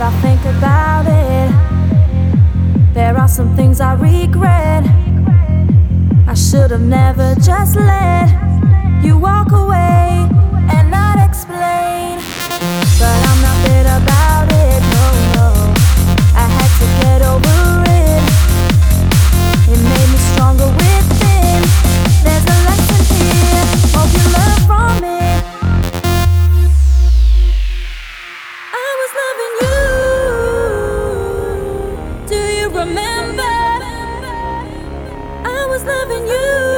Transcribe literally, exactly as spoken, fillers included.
that I think about it, there are some things I regret. I should have never just let you walk away and not explain. But I'm not bitter about it, no, no. I had to get over it. It made me stronger within. There's a lesson here, hope you learn from it. I was loving you, do you remember? I was loving you.